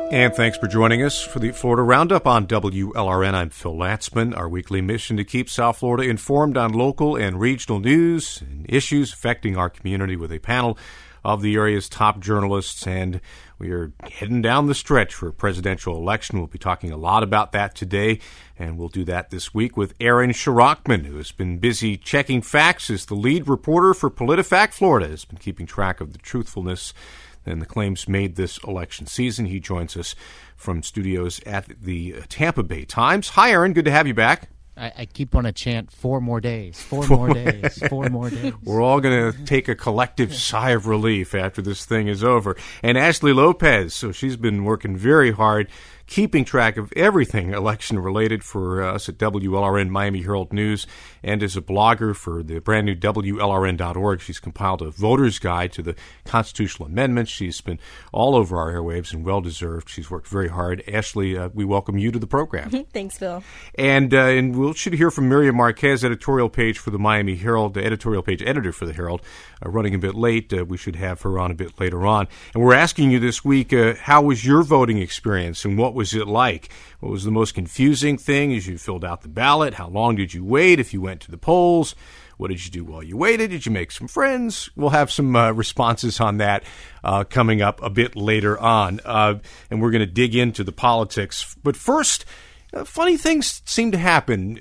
And thanks for joining us for the Florida Roundup on WLRN. I'm Phil Latzman. Our weekly mission to keep South Florida informed on local and regional news and issues affecting our community with a panel of the area's top journalists. And we are heading down the stretch for a presidential election. We'll be talking a lot about that today, and we'll do that this week with Aaron Shirachman, who has been busy checking facts as the lead reporter for PolitiFact Florida, has been keeping track of the truthfulness and the claims made this election season. He joins us from studios at the Tampa Bay Times. Hi, Aaron. Good to have you back. I keep wanting to chant 4 more days, 4 more days, 4 more days. We're all going to take a collective sigh of relief after this thing is over. And Ashley Lopez, so she's been working very hard, keeping track of everything election-related for us at WLRN Miami Herald News, and as a blogger for the brand new WLRN.org. She's compiled a voter's guide to the constitutional amendments. She's been all over our airwaves and well-deserved. She's worked very hard. Ashley, we welcome you to the program. Thanks, Phil. And we should hear from Miriam Marquez, editorial page for the Miami Herald, the editorial page editor for the Herald, running a bit late. We should have her on a bit later on. And we're asking you this week, how was your voting experience and what was it like? What was the most confusing thing as you filled out the ballot? How long did you wait if you went to the polls? What did you do while you waited? Did you make some friends? We'll have some responses on that coming up a bit later on. And we're going to dig into the politics. But first, funny things seem to happen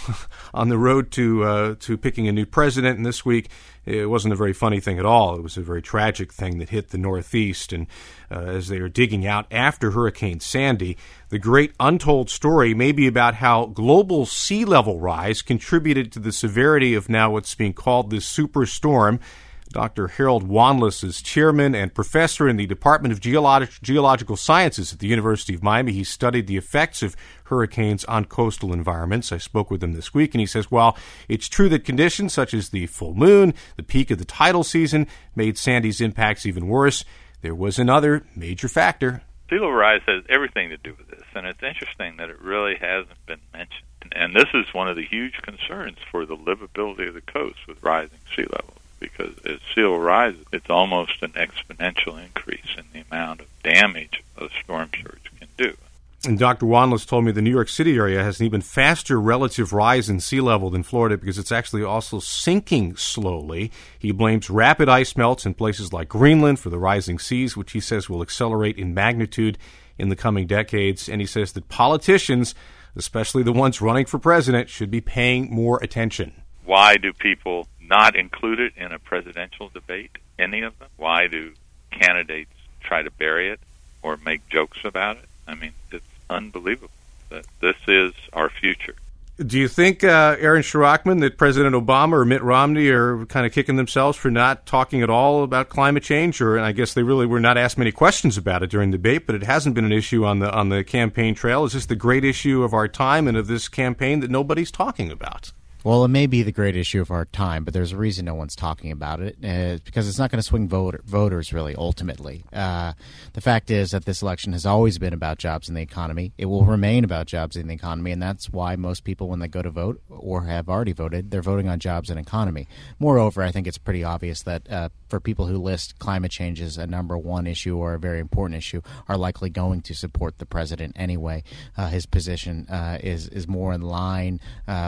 on the road to picking a new president. And this week, it wasn't a very funny thing at all. It was a very tragic thing that hit the Northeast. And as they are digging out after Hurricane Sandy, the great untold story may be about how global sea level rise contributed to the severity of now what's being called this superstorm. Dr. Harold Wanless is chairman and professor in the Department of Geological Sciences at the University of Miami. He studied the effects of hurricanes on coastal environments. I spoke with him this week, and he says, while it's true that conditions such as the full moon, the peak of the tidal season, made Sandy's impacts even worse, there was another major factor. Sea level rise has everything to do with this, and it's interesting that it really hasn't been mentioned. And this is one of the huge concerns for the livability of the coast with rising sea levels. Because as sea level rises, it's almost an exponential increase in the amount of damage a storm surge can do. And Dr. Wanless told me the New York City area has an even faster relative rise in sea level than Florida because it's actually also sinking slowly. He blames rapid ice melts in places like Greenland for the rising seas, which he says will accelerate in magnitude in the coming decades. And he says that politicians, especially the ones running for president, should be paying more attention. Why do people not include it in a presidential debate, any of them? Why do candidates try to bury it or make jokes about it? I mean, it's unbelievable that this is our future. Do you think, Aaron Shirachman, that President Obama or Mitt Romney are kind of kicking themselves for not talking at all about climate change? Or, and I guess they really were not asked many questions about it during the debate, but it hasn't been an issue on the campaign trail. Is this the great issue of our time and of this campaign that nobody's talking about? Well, it may be the great issue of our time, but there's a reason no one's talking about it, because it's not going to swing voters, really, ultimately. The fact is that this election has always been about jobs in the economy. It will remain about jobs in the economy, and that's why most people, when they go to vote or have already voted, they're voting on jobs and economy. Moreover, I think it's pretty obvious that for people who list climate change as a number one issue or a very important issue, are likely going to support the president anyway. His position is more in line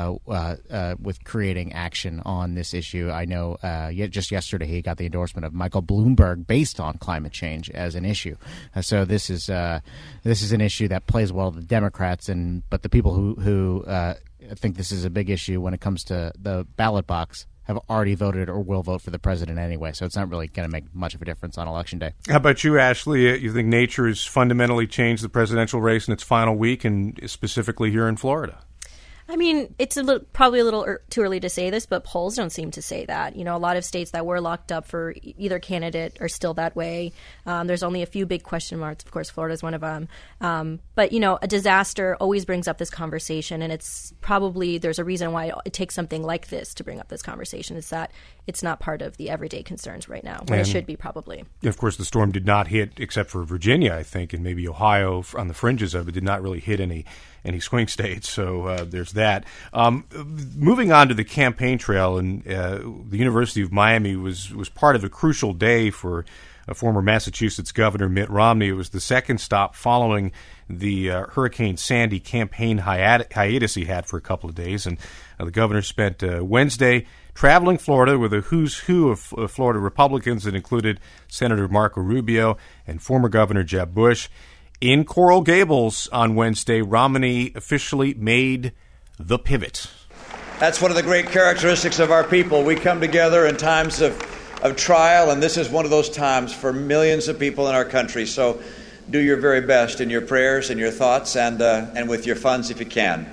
with creating action on this issue. I know just yesterday he got the endorsement of Michael Bloomberg based on climate change as an issue. So this is an issue that plays well to the Democrats, but the people who think this is a big issue when it comes to the ballot box have already voted or will vote for the president anyway. So it's not really going to make much of a difference on Election Day. How about you, Ashley? You think nature has fundamentally changed the presidential race in its final week, and specifically here in Florida? I mean, it's probably a little too early to say this, but polls don't seem to say that. You know, a lot of states that were locked up for either candidate are still that way. There's only a few big question marks. Of course, Florida is one of them. But, you know, a disaster always brings up this conversation, and it's probably there's a reason why it takes something like this to bring up this conversation. It's that it's not part of the everyday concerns right now, when it should be probably. Of course, the storm did not hit, except for Virginia, I think, and maybe Ohio on the fringes of it, did not really hit any any swing states. So there's that. Moving on to the campaign trail, and the University of Miami was part of a crucial day for former Massachusetts Governor Mitt Romney. It was the second stop following the Hurricane Sandy campaign hiatus he had for a couple of days. And the governor spent Wednesday traveling Florida with a who's who of Florida Republicans that included Senator Marco Rubio and former Governor Jeb Bush. In Coral Gables on Wednesday, Romney officially made the pivot. That's one of the great characteristics of our people. We come together in times of trial, and this is one of those times for millions of people in our country. So do your very best in your prayers and your thoughts and with your funds if you can.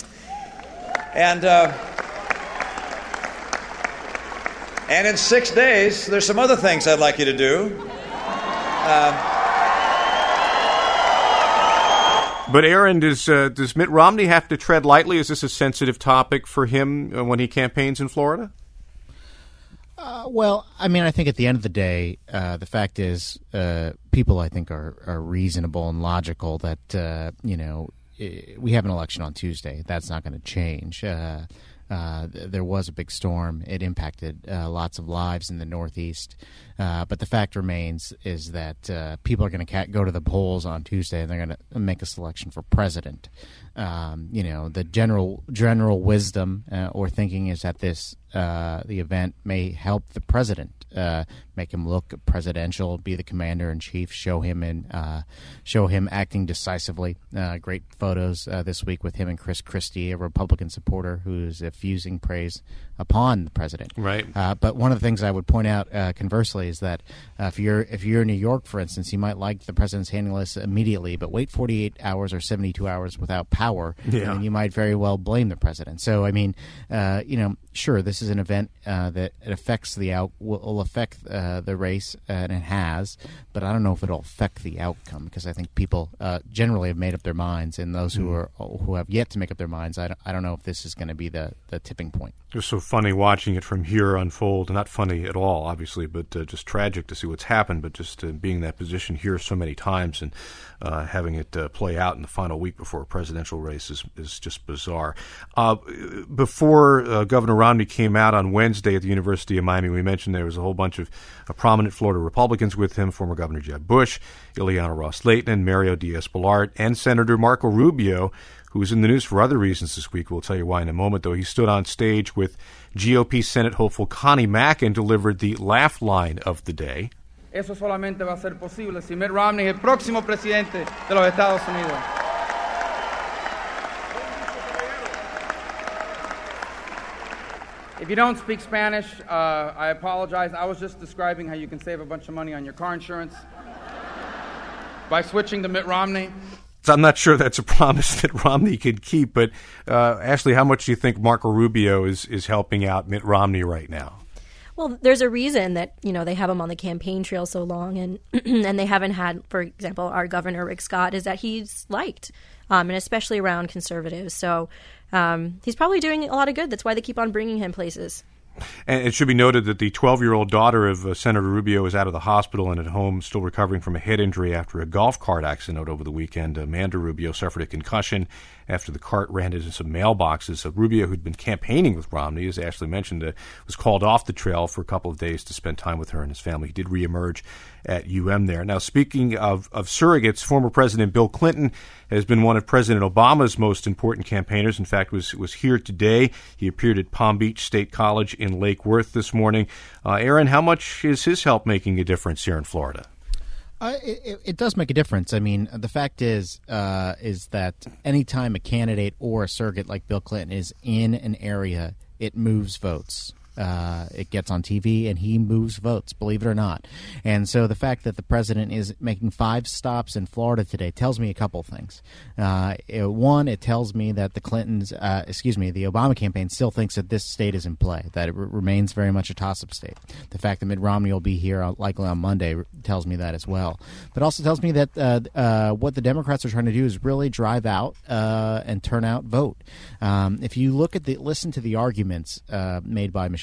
And in 6 days, there's some other things I'd like you to do. But Aaron, does Mitt Romney have to tread lightly? Is this a sensitive topic for him when he campaigns in Florida? Well, I mean, I think at the end of the day, the fact is, people I think are reasonable and logical that we have an election on Tuesday. That's not going to change. There was a big storm. It impacted lots of lives in the Northeast. But the fact remains is that people are going to go to the polls on Tuesday and they're going to make a selection for president. The general wisdom or thinking is that the event may help the president, make him look presidential, be the commander in chief, show him acting decisively. Great photos this week with him and Chris Christie, a Republican supporter who's effusing praise upon the president. Right. But one of the things I would point out conversely is that if you're in New York, for instance, you might like the president's handling this immediately, but wait 48 hours or 72 hours without power, and you might very well blame the president. So I mean, sure, this is an event that affects will affect the race, and it has, but I don't know if it'll affect the outcome because I think people generally have made up their minds, and those who have yet to make up their minds, I don't know if this is going to be the tipping point. It was so funny watching it from here unfold. Not funny at all, obviously, but just tragic to see what's happened. But just being in that position here so many times and having it play out in the final week before a presidential race is just bizarre. Before Governor Romney came out on Wednesday at the University of Miami, we mentioned there was a whole bunch of prominent Florida Republicans with him, former Governor Jeb Bush, Ileana Ros-Lehtinen, Mario Diaz-Balart, and Senator Marco Rubio, who was in the news for other reasons this week. We'll tell you why in a moment, though. He stood on stage with GOP Senate hopeful Connie Mack and delivered the laugh line of the day. Eso solamente va a ser posible si Mitt Romney es el próximo presidente de los Estados Unidos. If you don't speak Spanish, I apologize. I was just describing how you can save a bunch of money on your car insurance by switching to Mitt Romney. So I'm not sure that's a promise that Romney could keep, but Ashley, how much do you think Marco Rubio is helping out Mitt Romney right now? Well, there's a reason that, they have him on the campaign trail so long and and they haven't had, for example, our governor, Rick Scott, is that he's liked, and especially around conservatives. So he's probably doing a lot of good. That's why they keep on bringing him places. And it should be noted that the 12-year-old daughter of Senator Rubio is out of the hospital and at home, still recovering from a head injury after a golf cart accident over the weekend. Amanda Rubio suffered a concussion after the cart ran into some mailboxes. Rubio, who'd been campaigning with Romney, as Ashley mentioned, was called off the trail for a couple of days to spend time with her and his family. He did reemerge at UM there. Now, speaking of surrogates, former President Bill Clinton has been one of President Obama's most important campaigners. In fact, was here today. He appeared at Palm Beach State College in Lake Worth this morning. Aaron, how much is his help making a difference here in Florida? It does make a difference. I mean, the fact is that anytime a candidate or a surrogate like Bill Clinton is in an area, it moves votes. It gets on TV, and he moves votes, believe it or not. And so the fact that the president is making 5 stops in Florida today tells me a couple things. One, it tells me that the Obama campaign still thinks that this state is in play, that it remains very much a toss-up state. The fact that Mitt Romney will be here likely on Monday tells me that as well. But also tells me that what the Democrats are trying to do is really drive out and turn out vote. If you listen to the arguments made by Michelle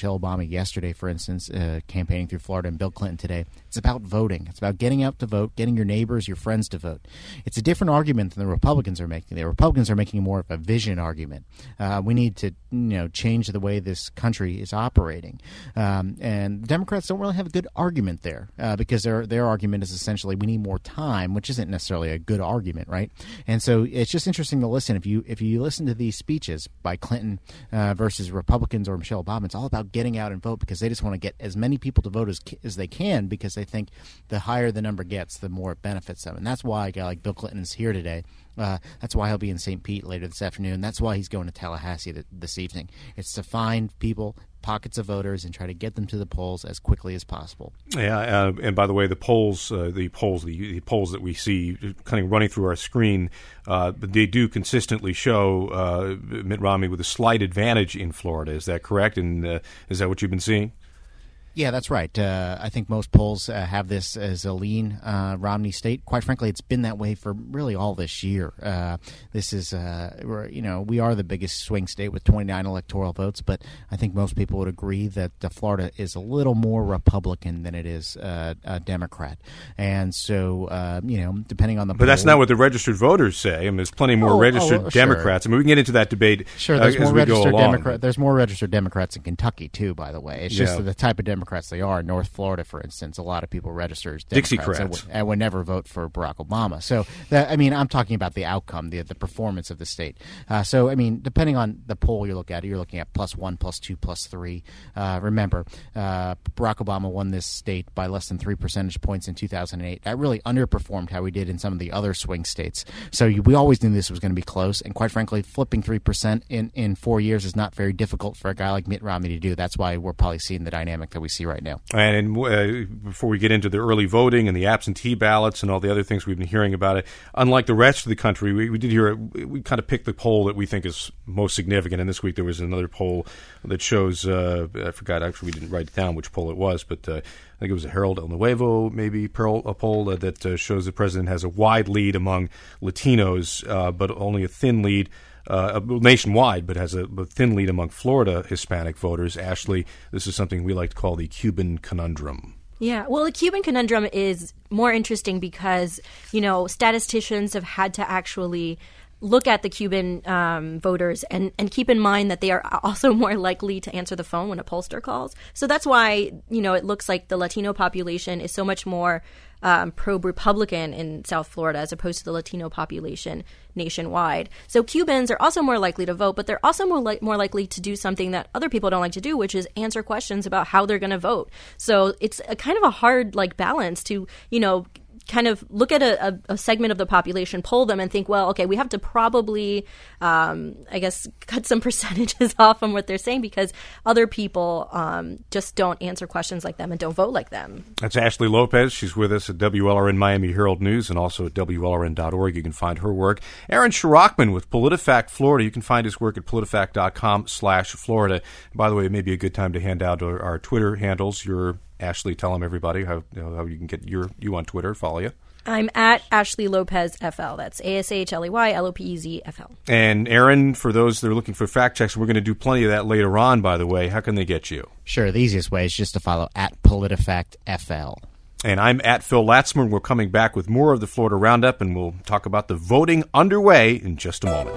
Michelle Obama yesterday, for instance, campaigning through Florida, and Bill Clinton today. It's about voting. It's about getting out to vote, getting your neighbors, your friends to vote. It's a different argument than the Republicans are making. The Republicans are making more of a vision argument. We need to, change the way this country is operating. And the Democrats don't really have a good argument there because their argument is essentially we need more time, which isn't necessarily a good argument, right? And so it's just interesting to listen. If you listen to these speeches by Clinton versus Republicans or Michelle Obama, it's all about getting out and vote because they just want to get as many people to vote as they can because they think the higher the number gets, the more it benefits them. And that's why a guy like Bill Clinton is here today. That's why he'll be in St. Pete later this afternoon. That's why he's going to Tallahassee this evening. It's to find people, pockets of voters, and try to get them to the polls as quickly as possible. Yeah, and by the way, the polls that we see kind of running through our screen, they do consistently show Mitt Romney with a slight advantage in Florida. Is that correct? And is that what you've been seeing? Yeah, that's right. I think most polls have this as a lean Romney state. Quite frankly, it's been that way for really all this year. This is, we are the biggest swing state with 29 electoral votes, but I think most people would agree that Florida is a little more Republican than it is Democrat. And so, depending on the But that's not what the registered voters say. I mean, there's plenty more registered Democrats. Sure. I mean, we can get into that debate there's as we go along. There's more registered Democrats in Kentucky, too, by the way. It's just the type of Democrats they are. In North Florida, for instance, a lot of people register as Democrats and would never vote for Barack Obama. So, I'm talking about the outcome, the performance of the state. Depending on the poll you look at, you're looking at +1, +2, +3. Remember, Barack Obama won this state by less than 3 percentage points in 2008. That really underperformed how we did in some of the other swing states. So we always knew this was going to be close. And quite frankly, flipping 3% in 4 years is not very difficult for a guy like Mitt Romney to do. That's why we're probably seeing the dynamic that we see right now. And before we get into the early voting and the absentee ballots and all the other things we've been hearing about it, unlike the rest of the country, we kind of picked the poll that we think is most significant. And this week there was another poll that shows, I forgot, actually we didn't write down which poll it was, but I think it was a Herald El Nuevo, maybe, a poll that shows the president has a wide lead among Latinos, but only a thin lead nationwide, but has a thin lead among Florida Hispanic voters. Ashley, this is something we like to call the Cuban conundrum. Yeah, well, the Cuban conundrum is more interesting because, statisticians have had to actually look at the Cuban voters and keep in mind that they are also more likely to answer the phone when a pollster calls. So that's why, it looks like the Latino population is so much more pro-Republican in South Florida as opposed to the Latino population nationwide. So Cubans are also more likely to vote, but they're also more likely to do something that other people don't like to do, which is answer questions about how they're going to vote. So it's a kind of a hard balance to, kind of look at a segment of the population, poll them, and think, well, okay, we have to probably, cut some percentages off from what they're saying because other people just don't answer questions like them and don't vote like them. That's Ashley Lopez. She's with us at WLRN Miami Herald News and also at WLRN.org. You can find her work. Aaron Shirachman with PolitiFact Florida. You can find his work at PolitiFact.com/Florida. By the way, it may be a good time to hand out our Twitter handles. Ashley, tell them, everybody, how you can get you on Twitter, follow you. I'm at Ashley Lopez FL. That's ASHLEY LOPEZ FL. And Aaron, for those that are looking for fact checks, we're going to do plenty of that later on, by the way. How can they get you? Sure. The easiest way is just to follow at PolitiFact FL. And I'm at Phil Latzman. We're coming back with more of the Florida Roundup, and we'll talk about the voting underway in just a moment.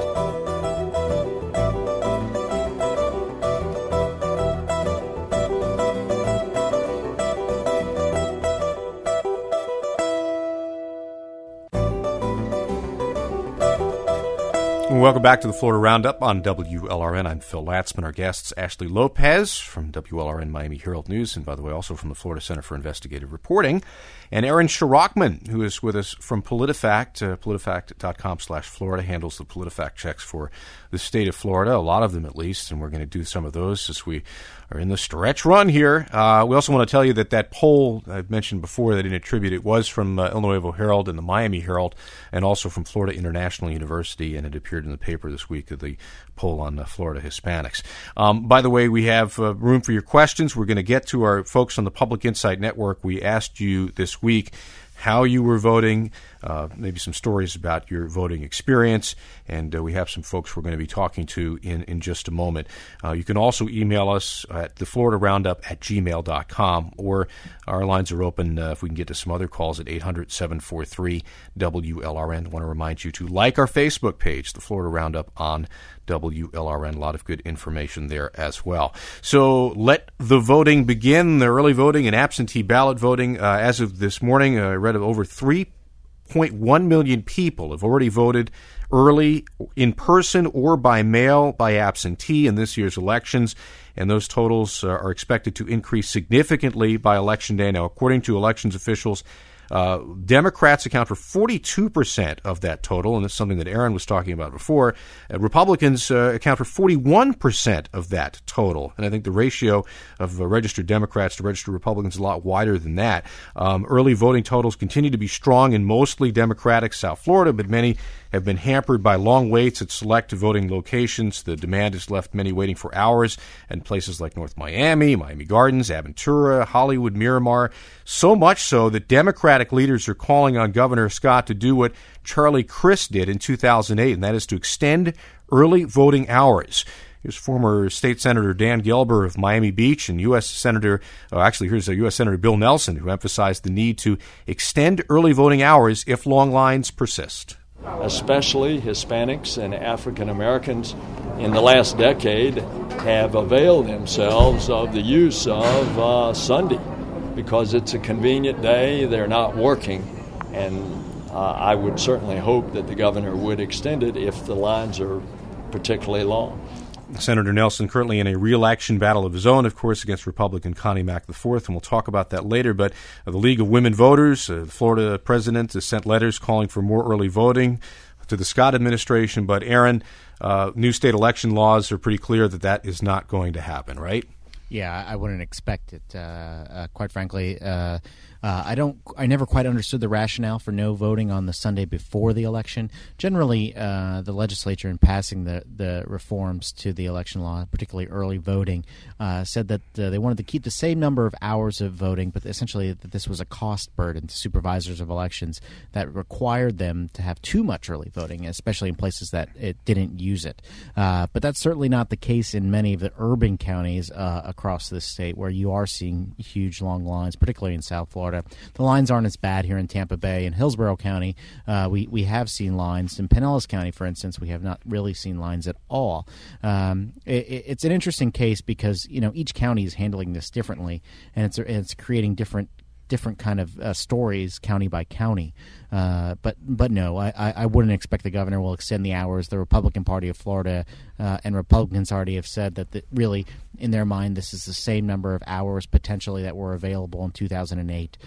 Welcome back to the Florida Roundup on WLRN. I'm Phil Latzman. Our guests, Ashley Lopez from WLRN Miami Herald News, and by the way, also from the Florida Center for Investigative Reporting, and Aaron Shirachman, who is with us from PolitiFact. PolitiFact.com/Florida handles the PolitiFact checks for the state of Florida, a lot of them at least, and we're going to do some of those as we are in the stretch run here. We also want to tell you that poll I've mentioned before that I didn't attribute, it was from El Nuevo Herald and the Miami Herald, and also from Florida International University, and it appeared in the paper this week of the poll on Florida Hispanics. By the way, we have room for your questions. We're going to get to our folks on the Public Insight Network. We asked you this week how you were voting, maybe some stories about your voting experience, and we have some folks we're going to be talking to in just a moment. You can also email us at thefloridaroundup@gmail.com, or our lines are open if we can get to some other calls at 800-743-WLRN. I want to remind you to like our Facebook page, The Florida Roundup on WLRN. A lot of good information there as well. So let the voting begin, the early voting and absentee ballot voting. As of this morning, I read of over 3.1 million people have already voted early, in person or by mail, by absentee in this year's elections, and those totals are expected to increase significantly by Election Day. Now, according to elections officials, Democrats account for 42% of that total, and that's something that Aaron was talking about before. Republicans account for 41% of that total, and I think the ratio of registered Democrats to registered Republicans is a lot wider than that. Early voting totals continue to be strong in mostly Democratic South Florida, but many have been hampered by long waits at select voting locations. The demand has left many waiting for hours in places like North Miami, Miami Gardens, Aventura, Hollywood, Miramar, so much so that Democratic leaders are calling on Governor Scott to do what Charlie Crist did in 2008, and that is to extend early voting hours. Here's former State Senator Dan Gelber of Miami Beach and here's U.S. Senator Bill Nelson, who emphasized the need to extend early voting hours if long lines persist. Especially Hispanics and African Americans in the last decade have availed themselves of the use of Sunday because it's a convenient day, they're not working, and I would certainly hope that the governor would extend it if the lines are particularly long. Senator Nelson currently in a re-election battle of his own, of course, against Republican Connie Mack IV, and we'll talk about that later. But the League of Women Voters, the Florida president, has sent letters calling for more early voting to the Scott administration. But, Aaron, new state election laws are pretty clear that that is not going to happen, right? Yeah, I wouldn't expect it, quite frankly. I never quite understood the rationale for no voting on the Sunday before the election. Generally, the legislature, in passing the reforms to the election law, particularly early voting, said that they wanted to keep the same number of hours of voting, but essentially that this was a cost burden to supervisors of elections that required them to have too much early voting, especially in places that it didn't use it. But that's certainly not the case in many of the urban counties across this state, where you are seeing huge long lines, particularly in South Florida. The lines aren't as bad here in Tampa Bay. In Hillsborough County, we have seen lines. In Pinellas County, for instance, we have not really seen lines at all. It's an interesting case because each county is handling this differently, and it's creating different kind of stories county by county. But no, I wouldn't expect the governor will extend the hours. The Republican Party of Florida and Republicans already have said that really, in their mind, this is the same number of hours potentially that were available in 2008.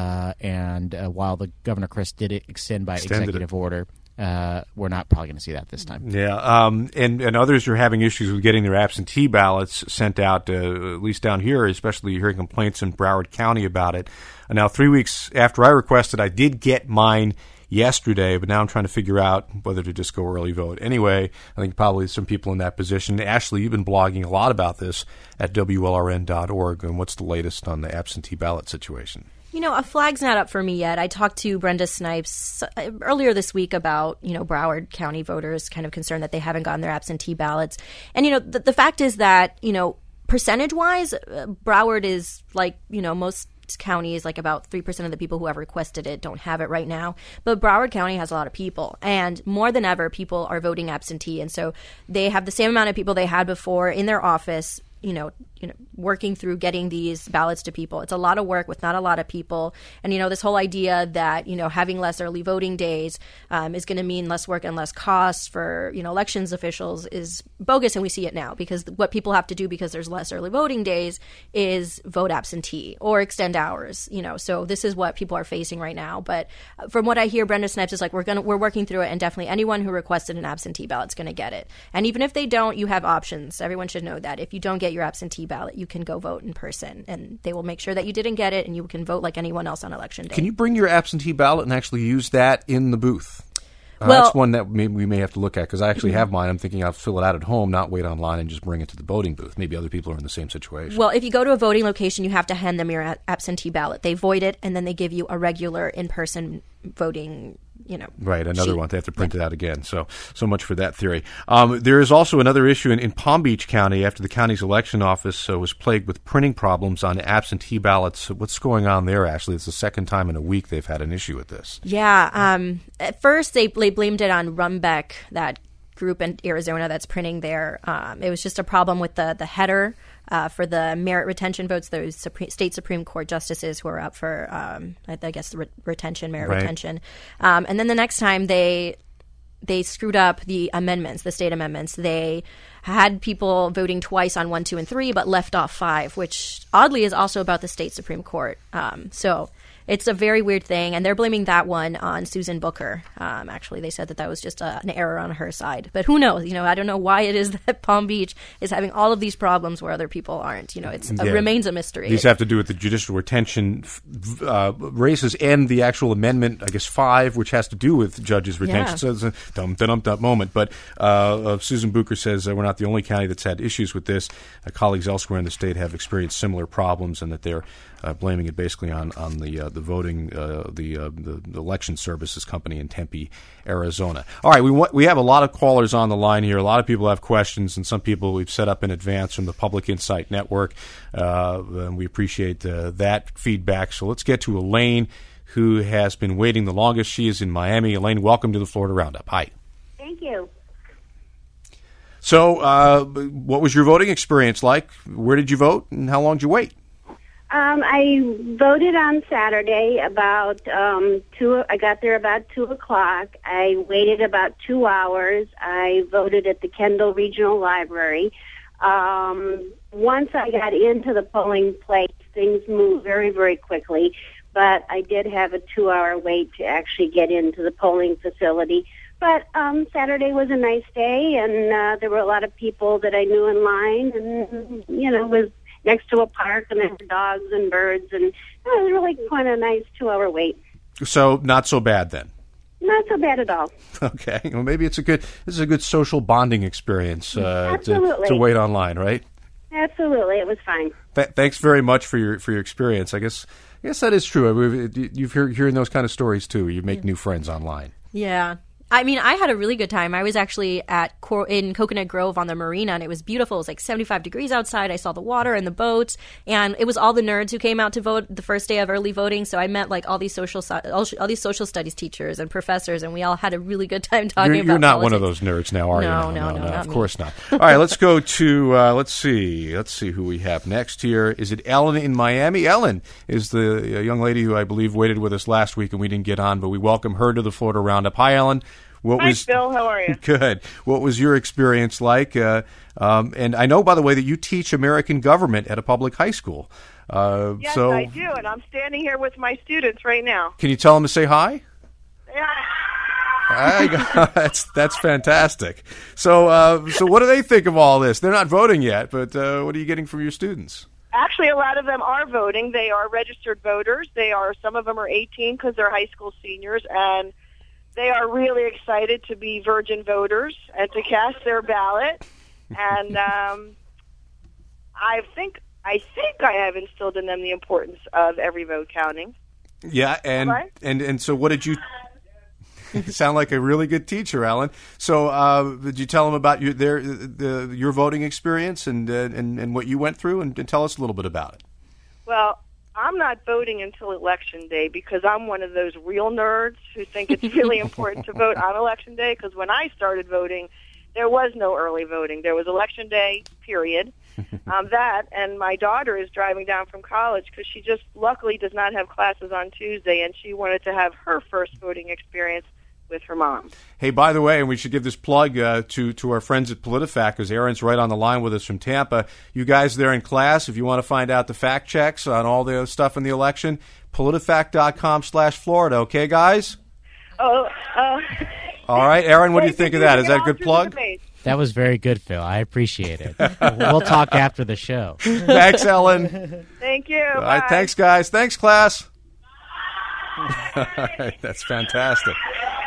And while the Governor Crist did extend by executive order, we're not probably going to see that this time. Yeah, and others are having issues with getting their absentee ballots sent out, at least down here, especially hearing complaints in Broward County about it. Now, 3 weeks after I requested, I did get mine yesterday, but now I'm trying to figure out whether to just go early vote. Anyway, I think probably some people in that position. Ashley, you've been blogging a lot about this at WLRN.org, and what's the latest on the absentee ballot situation? A flag's not up for me yet. I talked to Brenda Snipes earlier this week about, Broward County voters kind of concerned that they haven't gotten their absentee ballots. And, the fact is that, percentage-wise, Broward is like, most counties, like about 3% of the people who have requested it don't have it right now. But Broward County has a lot of people, and more than ever, people are voting absentee. And so they have the same amount of people they had before in their office, working through getting these ballots to people. It's a lot of work with not a lot of people. And, this whole idea that, having less early voting days is going to mean less work and less costs for, elections officials is bogus. And we see it now because what people have to do because there's less early voting days is vote absentee or extend hours, So this is what people are facing right now. But from what I hear, Brenda Snipes is like, we're working through it, and definitely anyone who requested an absentee ballot is going to get it. And even if they don't, you have options. Everyone should know that. If you don't get your absentee ballot, you can go vote in person, and they will make sure that you didn't get it, and you can vote like anyone else on election day. Can you bring your absentee ballot and actually use that in the booth? That's one that we may have to look at, because I actually have mine. I'm thinking I'll fill it out at home, not wait online and just bring it to the voting booth. Maybe other people are in the same situation. Well, if you go to a voting location, you have to hand them your absentee ballot. They void it, and then they give you a regular in-person voting, Right, another sheet. one. They have to print it out again. So much for that theory. There is also another issue in Palm Beach County after the county's election office was plagued with printing problems on absentee ballots. What's going on there, Ashley? It's the second time in a week they've had an issue with this. Yeah. At first, they blamed it on Rumbeck, that group in Arizona that's printing there. It was just a problem with the header for the merit retention votes, those state Supreme Court justices who are up for, I guess, merit retention. And then the next time they screwed up the amendments, the state amendments. They had people voting twice on 1, 2, and 3, but left off 5, which oddly is also about the state Supreme Court. So it's a very weird thing, and they're blaming that one on Susan Booker. Actually, they said that was just an error on her side. But who knows? I don't know why it is that Palm Beach is having all of these problems where other people aren't. It remains a mystery. These have to do with the judicial retention races and the actual amendment, I guess, 5, which has to do with judges' retention. Yeah. So it's a dumb moment. But Susan Booker says we're not the only county that's had issues with this. Colleagues elsewhere in the state have experienced similar problems, and that they're blaming it basically on the voting, the election services company in Tempe, Arizona. All right, we have a lot of callers on the line here. A lot of people have questions, and some people we've set up in advance from the Public Insight Network. And we appreciate that feedback. So let's get to Elaine, who has been waiting the longest. She is in Miami. Elaine, welcome to the Florida Roundup. Hi. Thank you. So what was your voting experience like? Where did you vote, and how long did you wait? I voted on Saturday about 2. I got there about 2:00. I waited about 2 hours. I voted at the Kendall Regional Library. Once I got into the polling place, things moved very, very quickly. But I did have a 2-hour wait to actually get into the polling facility. But Saturday was a nice day, and there were a lot of people that I knew in line, and it was next to a park, and there were dogs and birds, and it was really quite a nice 2-hour wait. So not so bad then. Not so bad at all. Okay, well maybe this is a good social bonding experience Absolutely. to wait online, right? Absolutely, it was fine. Thanks very much for your experience. I guess that is true. You've hearing those kind of stories too. You make new friends online. Yeah. I mean, I had a really good time. I was actually in Coconut Grove on the marina, and it was beautiful. It was like 75 degrees outside. I saw the water and the boats, and it was all the nerds who came out to vote the first day of early voting. So I met all these social studies teachers and professors, and we all had a really good time talking about You're not politics. one of those nerds now, are you? No, of course not. All right, let's go to let's see who we have next here. Is it Ellen in Miami? Ellen is the young lady who I believe waited with us last week, and we didn't get on, but we welcome her to the Florida Roundup. Hi, Ellen. Hi, Bill. How are you? Good. What was your experience like? And I know, by the way, that you teach American government at a public high school. Yes, I do, and I'm standing here with my students right now. Can you tell them to say hi? Yeah. That's fantastic. So what do they think of all this? They're not voting yet, but what are you getting from your students? Actually, a lot of them are voting. They are registered voters. Some of them are 18 because they're high school seniors, and they are really excited to be virgin voters and to cast their ballot. And I think I have instilled in them the importance of every vote counting. Yeah, and so what did you? You sound like a really good teacher, Alan. So did you tell them about your voting experience and what you went through, and tell us a little bit about it? Well, I'm not voting until Election Day because I'm one of those real nerds who think it's really important to vote on Election Day, because when I started voting, there was no early voting. There was Election Day, period. That, and my daughter is driving down from college because she just luckily does not have classes on Tuesday, and she wanted to have her first voting experience with her mom. Hey, by the way, and we should give this plug to our friends at PolitiFact, because Aaron's right on the line with us from Tampa. You guys there in class, if you want to find out the fact checks on all the stuff in the election, politifact.com/Florida. Okay, guys? All right, Aaron, what do you think of that? Is that a good plug? That was very good, Phil. I appreciate it. We'll talk after the show. Thanks, Ellen. Thank you. All right, thanks, guys. Thanks, class. All right, that's fantastic.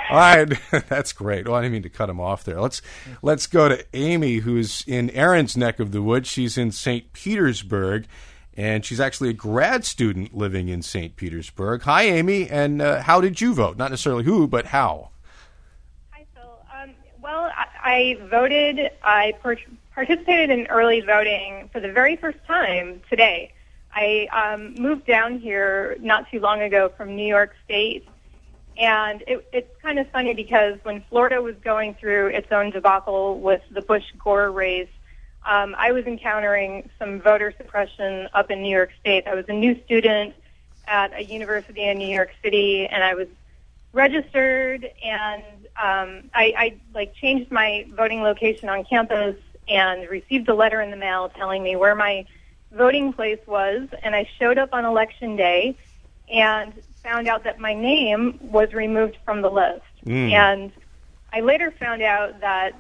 All right, that's great. Well, I didn't mean to cut him off there. Let's go to Amy, who's in Erin's neck of the woods. She's in St. Petersburg, and she's actually a grad student living in St. Petersburg. Hi, Amy, and how did you vote? Not necessarily who, but how. Hi, Phil. Well, I voted. I participated in early voting for the very first time today. I moved down here not too long ago from New York State. And it's kind of funny because when Florida was going through its own debacle with the Bush-Gore race, I was encountering some voter suppression up in New York State. I was a new student at a university in New York City, and I was registered, and I changed my voting location on campus and received a letter in the mail telling me where my voting place was, and I showed up on Election Day and found out that my name was removed from the list. And I later found out that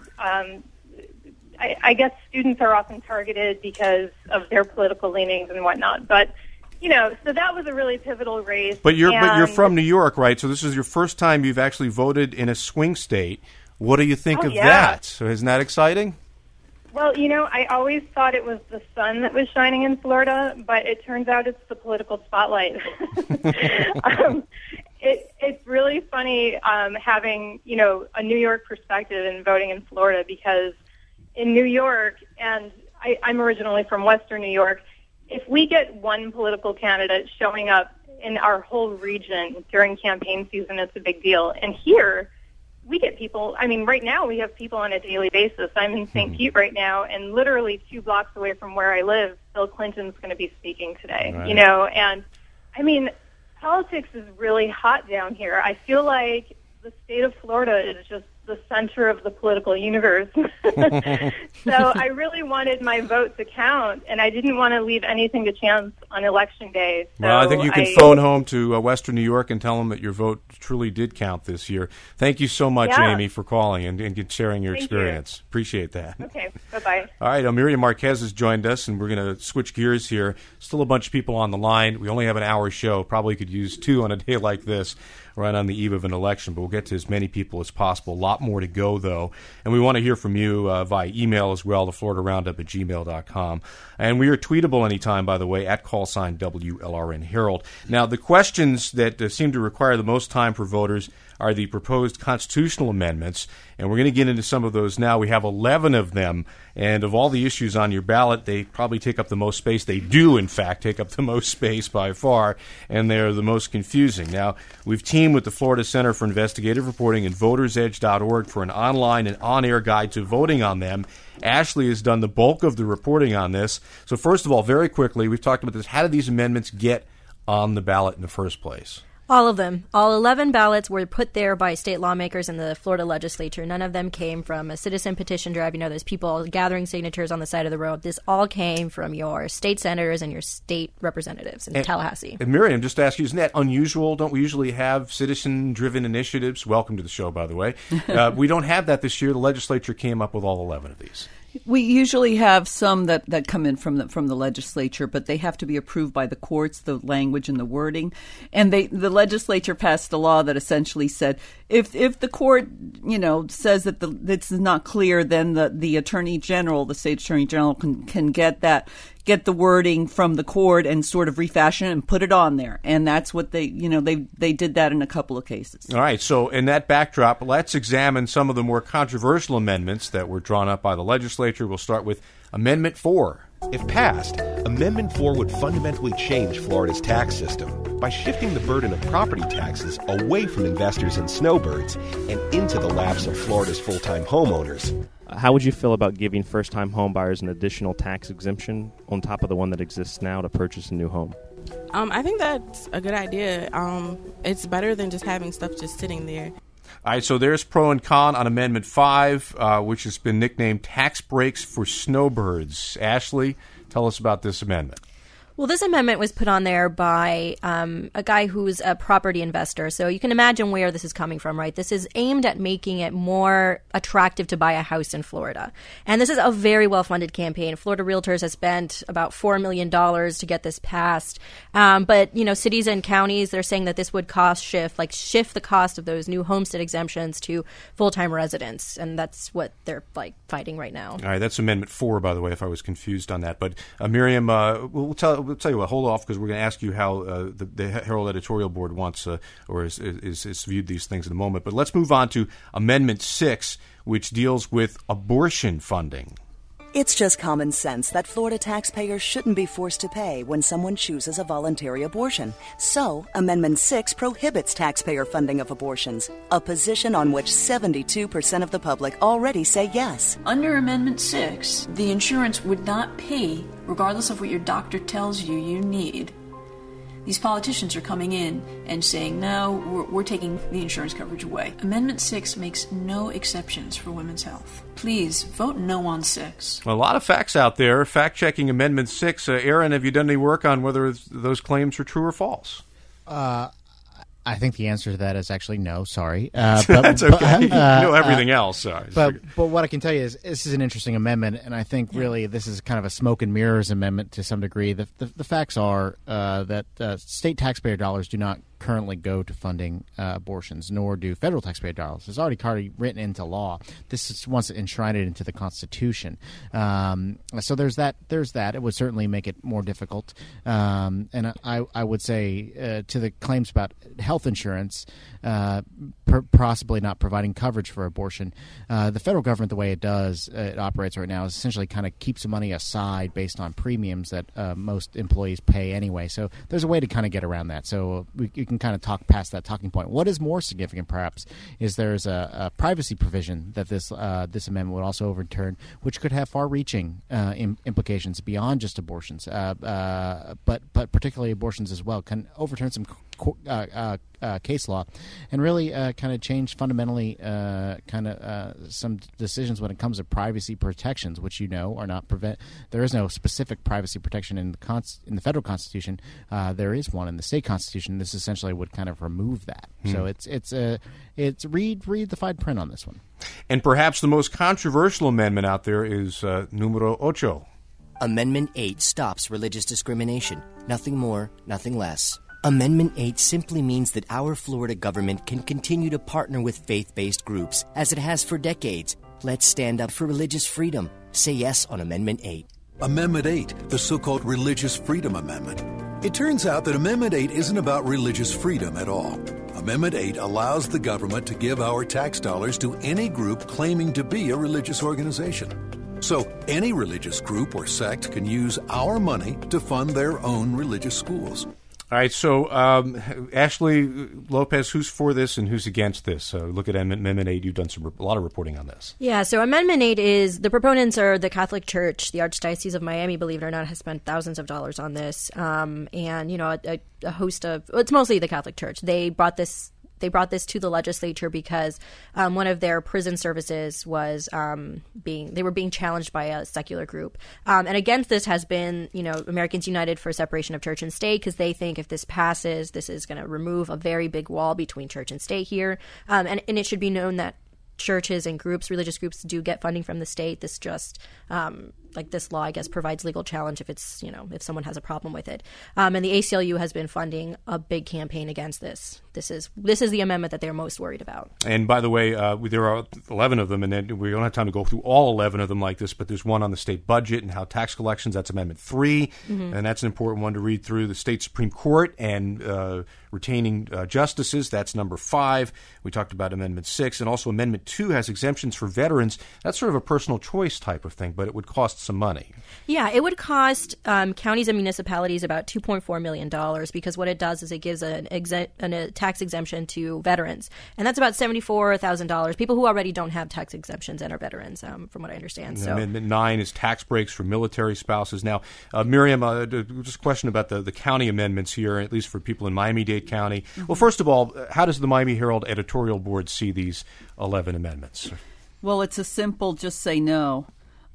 I guess students are often targeted because of their political leanings and whatnot. But, so that was a really pivotal race. But you're from New York, right? So this is your first time you've actually voted in a swing state. What do you think of that? So isn't that exciting? Well, I always thought it was the sun that was shining in Florida, but it turns out it's the political spotlight. It's really funny having, a New York perspective and voting in Florida, because in New York, and I'm originally from Western New York, if we get one political candidate showing up in our whole region during campaign season, it's a big deal. And here, we get people, right now we have people on a daily basis. I'm in St. Pete right now, and literally 2 blocks away from where I live, Bill Clinton's going to be speaking today, right. And, politics is really hot down here. I feel like the state of Florida is just the center of the political universe. So I really wanted my vote to count, and I didn't want to leave anything to chance on Election Day. So well, I think you can phone home to Western New York and tell them that your vote truly did count this year. Thank you so much, Amy, for calling and sharing your experience. Appreciate that. Okay, bye-bye. All right, Miriam Marquez has joined us, and we're going to switch gears here. Still a bunch of people on the line. We only have an hour show. Probably could use 2 on a day like this, right on the eve of an election, but we'll get to as many people as possible. A lot more to go, though. And we want to hear from you via email as well, to FloridaRoundup@gmail.com. And we are tweetable anytime, by the way, at @ WLRN Herald. Now, the questions that seem to require the most time for voters are the proposed constitutional amendments, and we're going to get into some of those now. We have 11 of them, and of all the issues on your ballot, they probably take up the most space. They do, in fact, take up the most space by far, and they're the most confusing. Now, we've teamed with the Florida Center for Investigative Reporting and VotersEdge.org for an online and on-air guide to voting on them. Ashley has done the bulk of the reporting on this. So first of all, very quickly, we've talked about this. How did these amendments get on the ballot in the first place? All of them. All 11 ballots were put there by state lawmakers in the Florida legislature. None of them came from a citizen petition drive. There's people gathering signatures on the side of the road. This all came from your state senators and your state representatives in Tallahassee. And Miriam, just to ask you, isn't that unusual? Don't we usually have citizen-driven initiatives? Welcome to the show, by the way. We don't have that this year. The legislature came up with all 11 of these. We usually have some that come in from the legislature, but they have to be approved by the courts, the language and the wording. And the legislature passed a law that essentially said if the court says that this is not clear, then the attorney general, the state attorney general, can get the wording from the court and sort of refashion it and put it on there. And that's what they did that in a couple of cases. All right. So in that backdrop, let's examine some of the more controversial amendments that were drawn up by the legislature. We'll start with Amendment 4. If passed, Amendment 4 would fundamentally change Florida's tax system by shifting the burden of property taxes away from investors and snowbirds and into the laps of Florida's full-time homeowners. How would you feel about giving first-time home buyers an additional tax exemption on top of the one that exists now to purchase a new home? I think that's a good idea. It's better than just having stuff just sitting there. All right, so there's pro and con on Amendment 5, which has been nicknamed Tax Breaks for Snowbirds. Ashley, tell us about this amendment. Well, this amendment was put on there by a guy who's a property investor. So you can imagine where this is coming from, right? This is aimed at making it more attractive to buy a house in Florida. And this is a very well-funded campaign. Florida Realtors has spent about $4 million to get this passed. But, cities and counties, they're saying that this would shift the cost of those new homestead exemptions to full-time residents. And that's what they're fighting right now. All right, that's Amendment 4, by the way, if I was confused on that. But Miriam, we'll tell you what. Hold off, because we're going to ask you how the Herald editorial board wants or is viewed these things in a moment. But let's move on to Amendment 6, which deals with abortion funding. It's just common sense that Florida taxpayers shouldn't be forced to pay when someone chooses a voluntary abortion. So, Amendment 6 prohibits taxpayer funding of abortions, a position on which 72% of the public already say yes. Under Amendment 6, the insurance would not pay regardless of what your doctor tells you need. These politicians are coming in and saying, no, we're taking the insurance coverage away. Amendment 6 makes no exceptions for women's health. Please vote no on 6. Well, a lot of facts out there. Fact-checking Amendment 6. Aaron, have you done any work on whether those claims are true or false? I think the answer to that is actually no. Sorry, that's okay. You know everything else. But what I can tell you is this is an interesting amendment, and I think really this is kind of a smoke and mirrors amendment to some degree. The facts are that state taxpayer dollars do not currently go to funding abortions, nor do federal taxpayer dollars. It's already written into law. This is once enshrined into the Constitution. So there's that. It would certainly make it more difficult. And I would say to the claims about health insurance, possibly not providing coverage for abortion, the federal government, the way it operates right now, is essentially kind of keeps the money aside based on premiums that most employees pay anyway. So there's a way to kind of get around that. So you can kind of talk past that talking point. What is more significant, perhaps, is there's a privacy provision that this amendment would also overturn, which could have far-reaching implications beyond just abortions, but particularly abortions as well. Can overturn some case law and really kind of change fundamentally some decisions when it comes to privacy protections, which are not there is no specific privacy protection in the federal Constitution. There is one in the state Constitution. This essentially would kind of remove that. So it's read the fine print on this one. And perhaps the most controversial amendment out there is numero 8. Amendment 8 stops religious discrimination. Nothing more, nothing less. Amendment 8 simply means that our Florida government can continue to partner with faith-based groups, as it has for decades. Let's stand up for religious freedom. Say yes on Amendment 8. Amendment 8, the so-called Religious Freedom Amendment. It turns out that Amendment 8 isn't about religious freedom at all. Amendment 8 allows the government to give our tax dollars to any group claiming to be a religious organization. So any religious group or sect can use our money to fund their own religious schools. All right, so Ashley Lopez, who's for this and who's against this? Look at Amendment 8. You've done a lot of reporting on this. Yeah, so Amendment 8 is, the proponents are the Catholic Church. The Archdiocese of Miami, believe it or not, has spent thousands of dollars on this. And, a host of, it's mostly the Catholic Church. They brought this to the legislature because one of their prison services was they were being challenged by a secular group. And against this has been, Americans United for Separation of Church and State, because they think if this passes, this is going to remove a very big wall between church and state here. And it should be known that churches and religious groups do get funding from the state. This just, this law, I guess, provides legal challenge if it's, if someone has a problem with it. And the ACLU has been funding a big campaign against this. This is the amendment that they're most worried about. And by the way, there are 11 of them, and then we don't have time to go through all 11 of them like this, but there's one on the state budget and how tax collections, that's Amendment 3, and that's an important one to read through. The state Supreme Court and retaining justices, that's number 5. We talked about Amendment 6, and also Amendment 2 has exemptions for veterans. That's sort of a personal choice type of thing, but it would cost some money. Yeah, it would cost counties and municipalities about $2.4 million, because what it does is it gives a tax exemption to veterans, and that's about $74,000. People who already don't have tax exemptions and are veterans, from what I understand. So Amendment 9 is tax breaks for military spouses. Now, Miriam, just a question about the county amendments here, at least for people in Miami-Dade County. Well, first of all, how does the Miami Herald editorial board see these 11 amendments? Well, it's a simple just say no.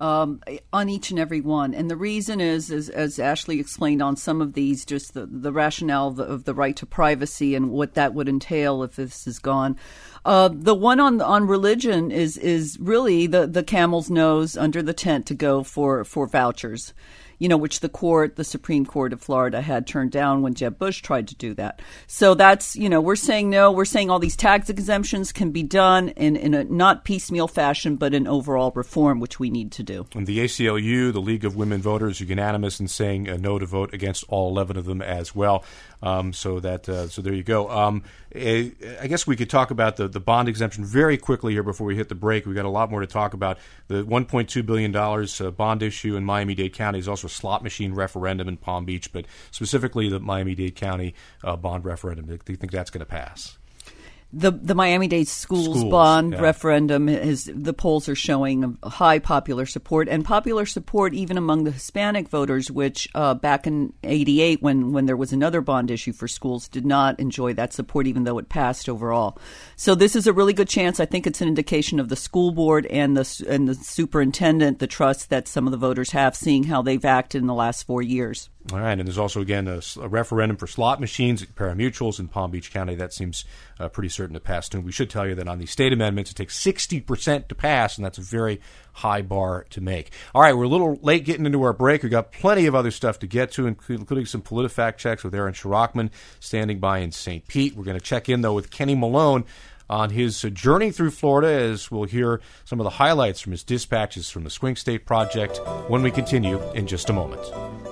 on each and every one. And the reason is as Ashley explained on some of these, just the rationale of the right to privacy and what that would entail if this is gone. The one on religion is really the camel's nose under the tent to go for vouchers, which the Supreme Court of Florida had turned down when Jeb Bush tried to do that. So that's, we're saying no. We're saying all these tax exemptions can be done in a not piecemeal fashion, but an overall reform, which we need to do. And the ACLU, the League of Women Voters, are unanimous in saying no to vote against all 11 of them as well. So there you go. I guess we could talk about the bond exemption very quickly here before we hit the break. We've got a lot more to talk about. The $1.2 billion bond issue in Miami-Dade County is also a slot machine referendum in Palm Beach, but specifically the Miami-Dade County bond referendum. Do you think that's going to pass? The Miami-Dade schools bond referendum the polls are showing high popular support, and popular support even among the Hispanic voters, which back in '88, when there was another bond issue for schools, did not enjoy that support, even though it passed overall. So this is a really good chance. I think it's an indication of the school board and the superintendent, the trust that some of the voters have, seeing how they've acted in the last 4 years. All right, and there's also, again, a referendum for slot machines at pari-mutuels in Palm Beach County. That seems pretty certain to pass soon. We should tell you that on the state amendments, it takes 60% to pass, and that's a very high bar to make. All right, we're a little late getting into our break. We've got plenty of other stuff to get to, including some PolitiFact checks with Aaron Shirachman standing by in St. Pete. We're going to check in, though, with Kenny Malone on his journey through Florida, as we'll hear some of the highlights from his dispatches from the Swing State Project when we continue in just a moment.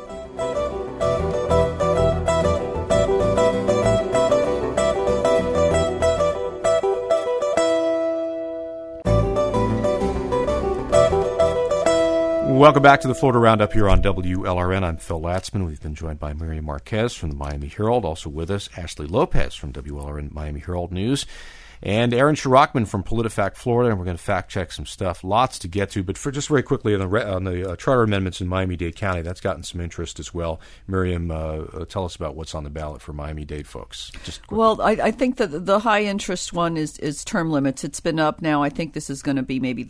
Welcome back to the Florida Roundup here on WLRN. I'm Phil Latzman. We've been joined by Miriam Marquez from the Miami Herald. Also with us, Ashley Lopez from WLRN Miami Herald News. And Aaron Shirachman from PolitiFact Florida. And we're going to fact-check some stuff. Lots to get to. But for just very quickly, on the charter amendments in Miami-Dade County, that's gotten some interest as well. Miriam, tell us about what's on the ballot for Miami-Dade folks. Well, I think that the high-interest one is term limits. It's been up now. I think this is going to be maybe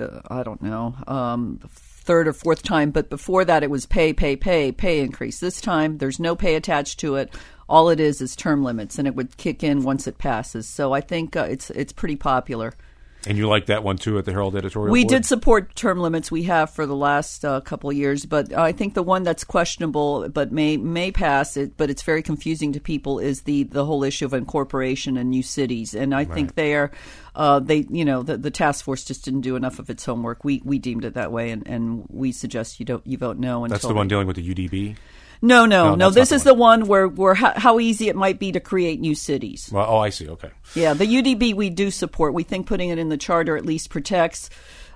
third or fourth time, but before that it was pay increase. This time there's no pay attached to it. All it is term limits, and it would kick in once it passes. So I think it's pretty popular. And you like that one, too, at the Herald editorial We board? did support term limits. We have for the last couple of years. But I think the one that's questionable but may pass, but it's very confusing to people, is the whole issue of incorporation and new cities. And I think the task force just didn't do enough of its homework. We deemed it that way, and we suggest you vote no. That's the one dealing with the UDB? No. This is the one where how easy it might be to create new cities. Well, I see. Okay. Yeah, the UDB we do support. We think putting it in the charter at least protects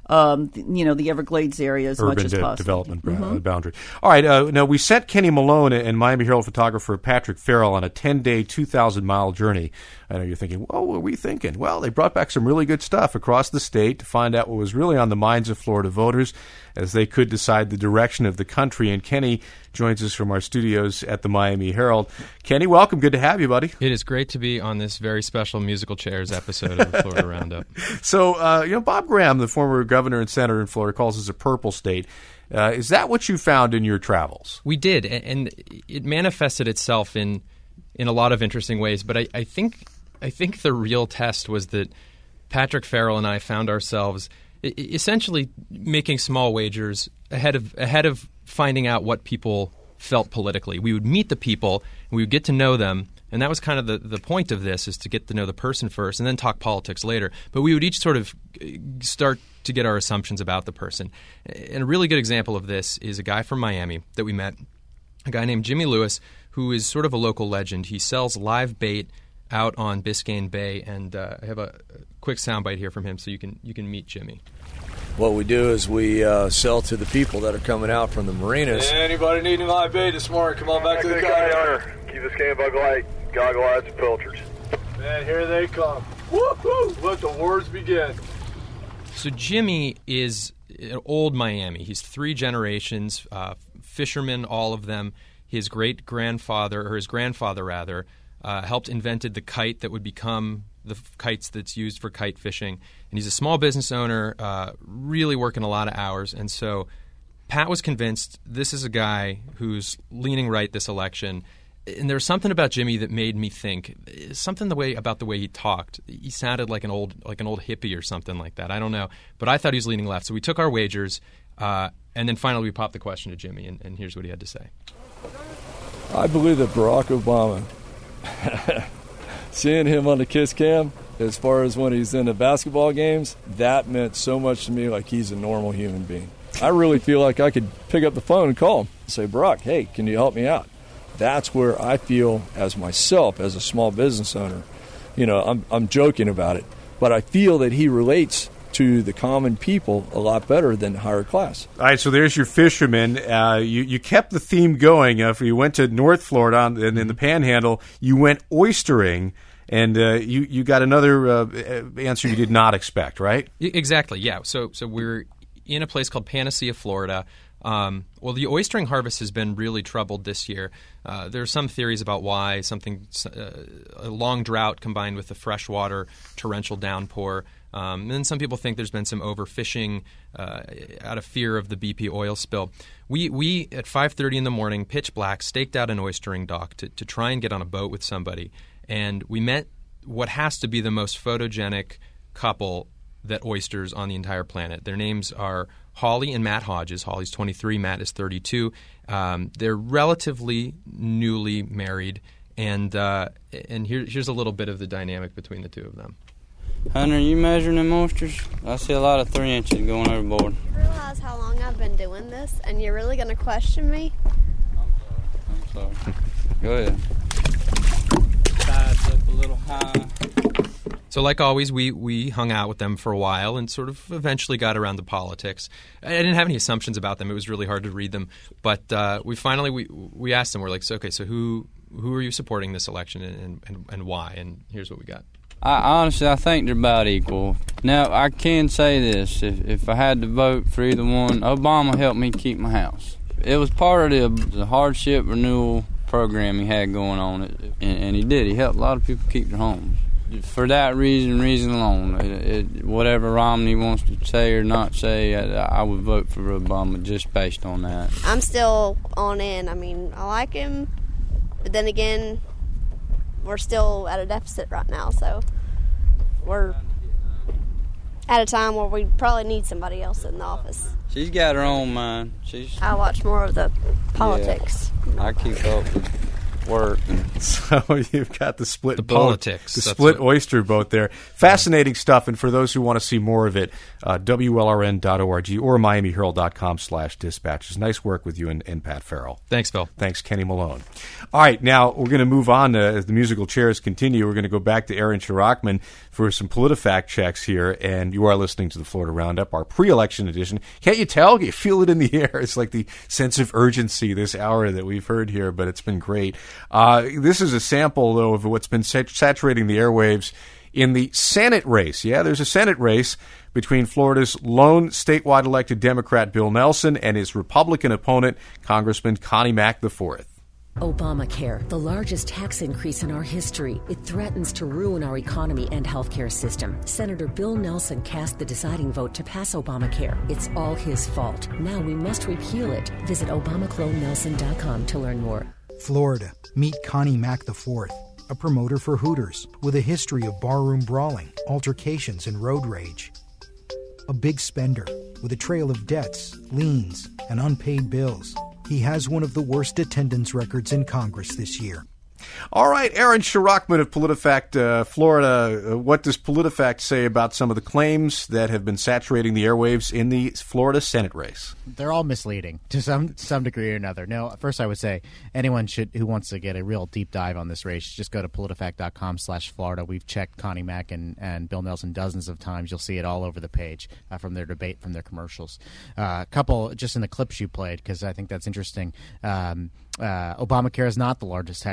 the Everglades area as much as possible. Development boundary. All right. Now, we sent Kenny Malone and Miami Herald photographer Patrick Farrell on a 10-day, 2,000-mile journey. I know you're thinking, well, what were we thinking? Well, they brought back some really good stuff across the state to find out what was really on the minds of Florida voters as they could decide the direction of the country. And Kenny joins us from our studios at the Miami Herald. Kenny, welcome. Good to have you, buddy. It is great to be on this very special Musical Chairs episode of the Florida Roundup. So, Bob Graham, the former governor and senator in Florida, calls us a purple state. Is that what you found in your travels? We did, and it manifested itself in a lot of interesting ways. But I think the real test was that Patrick Farrell and I found ourselves essentially making small wagers ahead of finding out what people felt politically. We would meet the people, and we would get to know them, and that was kind of the point of this, is to get to know the person first and then talk politics later. But we would each sort of start to get our assumptions about the person. And a really good example of this is a guy from Miami that we met, a guy named Jimmy Lewis, who is sort of a local legend. He sells live bait out on Biscayne Bay, and I have a quick soundbite here from him so you can meet Jimmy. What we do is we sell to the people that are coming out from the marinas. Anybody needing live bait this morning, come on back to the counter. Key Biscayne Bug Light, goggle eyes and filters. Man, here they come. Woo-hoo! Let the wars begin. So Jimmy is old Miami. He's 3 generations, fishermen, all of them. His great-grandfather, or his grandfather rather, helped invented the kite that would become the kites that's used for kite fishing. And he's a small business owner, really working a lot of hours. And so Pat was convinced this is a guy who's leaning right this election. And there was something about Jimmy that made me think something about the way he talked. He sounded like an old hippie or something like that. I don't know, but I thought he was leaning left. So we took our wagers, and then finally we popped the question to Jimmy, and here's what he had to say. I believe that Barack Obama, seeing him on the Kiss Cam, as far as when he's in the basketball games, that meant so much to me. Like, he's a normal human being. I really feel like I could pick up the phone and call him and say, Barack, hey, can you help me out? That's where I feel, as myself, as a small business owner, I'm joking about it, but I feel that he relates to the common people a lot better than the higher class. All right, so there's your fishermen. You kept the theme going. If you went to North Florida and in the Panhandle, you went oystering, and you got another answer you did not expect, right? Exactly, yeah. So we're in a place called Panacea, Florida. Well, the oystering harvest has been really troubled this year. There are some theories about why. A long drought combined with the freshwater torrential downpour. And then some people think there's been some overfishing out of fear of the BP oil spill. We at 5:30 in the morning, pitch black, staked out an oystering dock to try and get on a boat with somebody. And we met what has to be the most photogenic couple that oysters on the entire planet. Their names are Holly and Matt Hodges. Holly's 23, Matt is 32. They're relatively newly married, and here's a little bit of the dynamic between the two of them. Hunter, you measuring them oysters? I see a lot of 3 inches going overboard. I realize how long I've been doing this, and you're really going to question me? I'm sorry. Go ahead. Sides up a little high. So like always, we hung out with them for a while and sort of eventually got around to politics. I didn't have any assumptions about them. It was really hard to read them. But we asked them, we're like, so who are you supporting this election and why? And here's what we got. I think they're about equal. Now, I can say this. If I had to vote for either one, Obama helped me keep my house. It was part of the hardship renewal program he had going on, and he did. He helped a lot of people keep their homes. For that reason alone, whatever Romney wants to say or not say, I would vote for Obama just based on that. I'm still on in. I mean, I like him, but then again, we're still at a deficit right now, so we're at a time where we probably need somebody else in the office. She's got her own mind. I watch more of the politics. Yeah, I keep up with work. So you've got the split boat, politics. The split oyster boat there. Fascinating stuff, and for those who want to see more of it, WLRN.org or MiamiHerald.com/dispatches. Nice work with you and Pat Farrell. Thanks, Phil. Thanks, Kenny Malone. All right, now we're going to move on as the musical chairs continue. We're going to go back to Aaron Shirachman for some PolitiFact checks here, and you are listening to the Florida Roundup, our pre-election edition. Can't you tell? You feel it in the air. It's like the sense of urgency this hour that we've heard here, but it's been great. This is a sample, though, of what's been saturating the airwaves in the Senate race. Yeah, there's a Senate race between Florida's lone statewide elected Democrat Bill Nelson and his Republican opponent, Congressman Connie Mack IV. Obamacare, the largest tax increase in our history. It threatens to ruin our economy and healthcare system. Senator Bill Nelson cast the deciding vote to pass Obamacare. It's all his fault. Now we must repeal it. Visit ObamacloneNelson.com to learn more. Florida. Meet Connie Mack IV, a promoter for Hooters with a history of barroom brawling, altercations, and road rage. A big spender with a trail of debts, liens, and unpaid bills. He has one of the worst attendance records in Congress this year. All right, Aaron Shirachman of PolitiFact Florida. What does PolitiFact say about some of the claims that have been saturating the airwaves in the Florida Senate race? They're all misleading to some degree or another. No, first I would say anyone who wants to get a real deep dive on this race, just go to PolitiFact.com/Florida. We've checked Connie Mack and Bill Nelson dozens of times. You'll see it all over the page from their debate, from their commercials. A couple just in the clips you played, because I think that's interesting. Obamacare is not the largest tax increase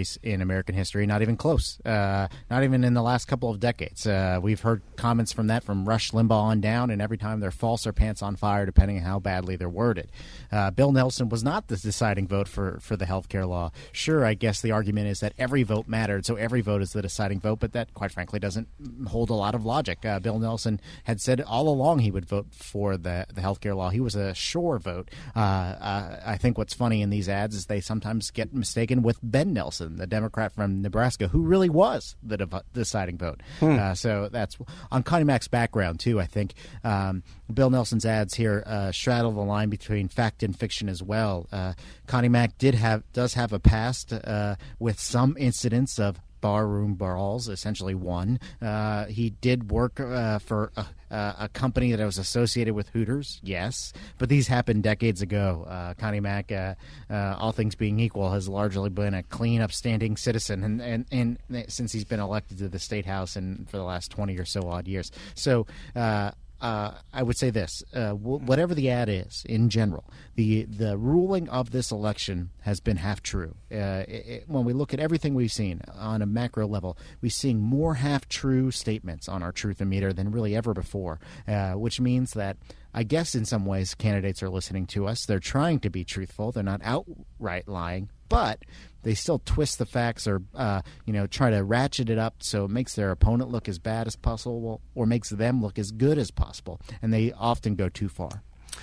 race in American history, not even close, not even in the last couple of decades. We've heard comments from Rush Limbaugh on down, and every time they're false or pants on fire, depending on how badly they're worded. Bill Nelson was not the deciding vote for the health care law. Sure, I guess the argument is that every vote mattered, so every vote is the deciding vote, but that, quite frankly, doesn't hold a lot of logic. Bill Nelson had said all along he would vote for the health care law. He was a sure vote. I think what's funny in these ads is they sometimes get mistaken with Ben Nelson, the Democrat from Nebraska, who really was the deciding vote. So that's on Connie Mack's background, too, I think. Bill Nelson's ads here straddle the line between fact and fiction as well. Connie Mack does have a past with some incidents of barroom brawls, essentially one. He did work for a company that was associated with Hooters, yes, but these happened decades ago. Connie Mack, all things being equal, has largely been a clean, upstanding citizen, and since he's been elected to the State House and for the last 20 or so odd years. So I would say this, whatever the ad is in general, the ruling of this election has been half true. When we look at everything we've seen on a macro level, we're seeing more half-true statements on our truth-o-meter than really ever before, which means that I guess in some ways candidates are listening to us. They're trying to be truthful. They're not outright lying, but they still twist the facts or try to ratchet it up so it makes their opponent look as bad as possible or makes them look as good as possible, and they often go too far.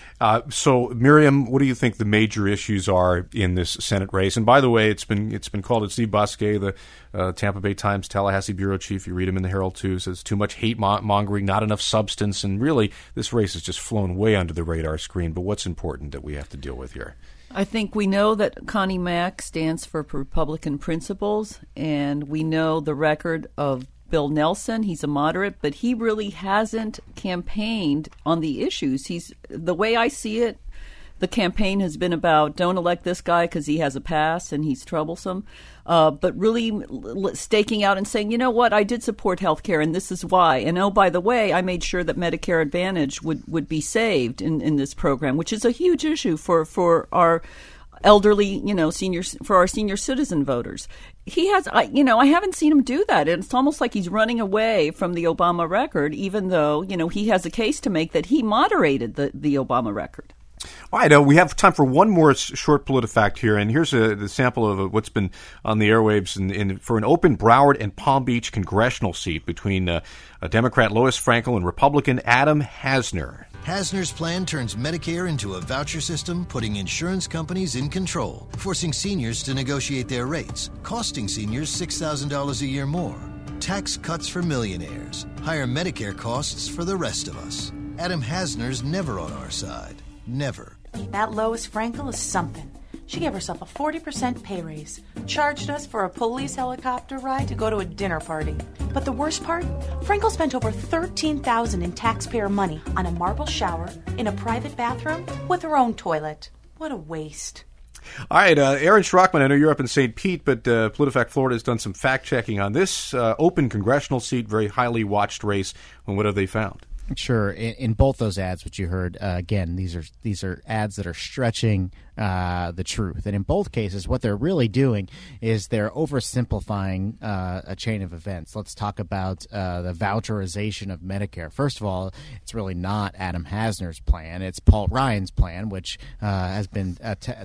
So, Miriam, what do you think the major issues are in this Senate race? And by the way, it's been called, it's Steve Bousquet, the Tampa Bay Times Tallahassee bureau chief. You read him in the Herald too. Says too much hate mongering, not enough substance, and really this race has just flown way under the radar screen. But what's important that we have to deal with here? I think we know that Connie Mack stands for Republican principles, and we know the record of Bill Nelson. He's a moderate, but he really hasn't campaigned on the issues. The way I see it, the campaign has been about don't elect this guy because he has a past and he's troublesome, but really staking out and saying, you know what, I did support health care and this is why. And oh, by the way, I made sure that Medicare Advantage would be saved in this program, which is a huge issue for our elderly, seniors, for our senior citizen voters. He has, I haven't seen him do that. It's almost like he's running away from the Obama record, even though, he has a case to make that he moderated the Obama record. All right, we have time for one more short PolitiFact here, and here's the sample of what's been on the airwaves for an open Broward and Palm Beach congressional seat between Democrat Lois Frankel and Republican Adam Hasner. Hasner's plan turns Medicare into a voucher system, putting insurance companies in control, forcing seniors to negotiate their rates, costing seniors $6,000 a year more. Tax cuts for millionaires, higher Medicare costs for the rest of us. Adam Hasner's never on our side. Never. That Lois Frankel is something. She gave herself a 40% pay raise, charged us for a police helicopter ride to go to a dinner party. But the worst part? Frankel spent over $13,000 in taxpayer money on a marble shower, in a private bathroom, with her own toilet. What a waste. All right, Aaron Schrockman, I know you're up in St. Pete, but PolitiFact Florida has done some fact-checking on this open congressional seat, very highly watched race, and what have they found? Sure. In both those ads, which you heard, again, these are ads that are stretching the truth. And in both cases, what they're really doing is they're oversimplifying a chain of events. Let's talk about the voucherization of Medicare. First of all, it's really not Adam Hasner's plan. It's Paul Ryan's plan, which has been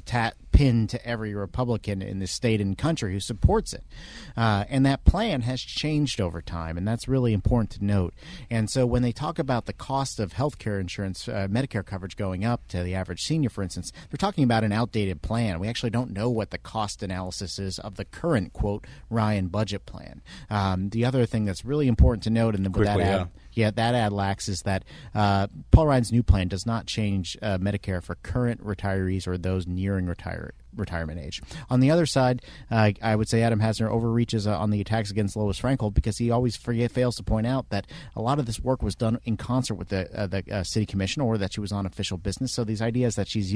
pinned to every Republican in the state and country who supports it. And that plan has changed over time, and that's really important to note. And so when they talk about the cost of health care insurance, Medicare coverage going up to the average senior, for instance, they're talking about an outdated plan. We actually don't know what the cost analysis is of the current, quote, Ryan budget plan. The other thing that's really important to note, and that ad lacks, is that Paul Ryan's new plan does not change Medicare for current retirees or those nearing retirement age. On the other side, I would say Adam Hasner overreaches on the attacks against Lois Frankel because he always fails to point out that a lot of this work was done in concert with the city commission, or that she was on official business. So these ideas that she's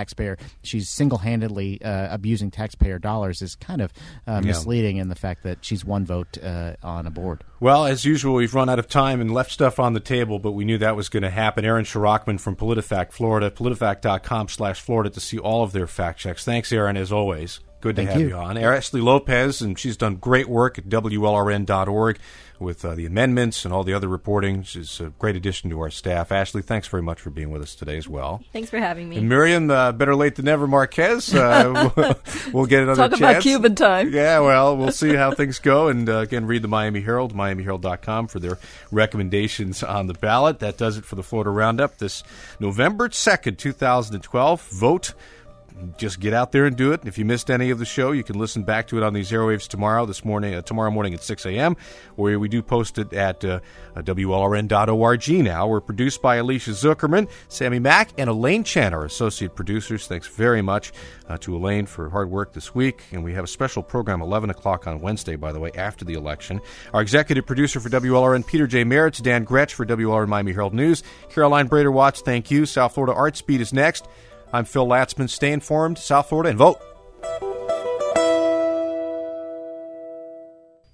single-handedly abusing taxpayer dollars is kind of misleading in the fact that she's one vote on a board. Well, as usual, we've run out of time and left stuff on the table, but we knew that was going to happen. Aaron Schrockman from PolitiFact Florida, politifact.com/Florida to see all of their fact checks. Thanks, Aaron, as always. Good to Thank have you. you on. Ashley Lopez, and she's done great work at WLRN.org with the amendments and all the other reporting. She's a great addition to our staff. Ashley, thanks very much for being with us today as well. Thanks for having me. And Miriam, better late than never, Marquez. We'll get another Talk chance. about Cuban time. Yeah, well, we'll see how things go. And again, read the Miami Herald, miamiherald.com for their recommendations on the ballot. That does it for the Florida Roundup this November 2nd, 2012. Vote. Just get out there and do it. If you missed any of the show, you can listen back to it on these airwaves tomorrow morning at 6 a.m., where we do post it at WLRN.org now. We're produced by Alicia Zuckerman, Sammy Mack, and Elaine Chen, our associate producers. Thanks very much to Elaine for hard work this week. And we have a special program, 11 o'clock on Wednesday, by the way, after the election. Our executive producer for WLRN, Peter J. Merritt, Dan Gretsch for WLRN Miami Herald News. Caroline Brader-Watts, thank you. South Florida Art Speed is next. I'm Phil Latzman. Stay informed, South Florida, and vote.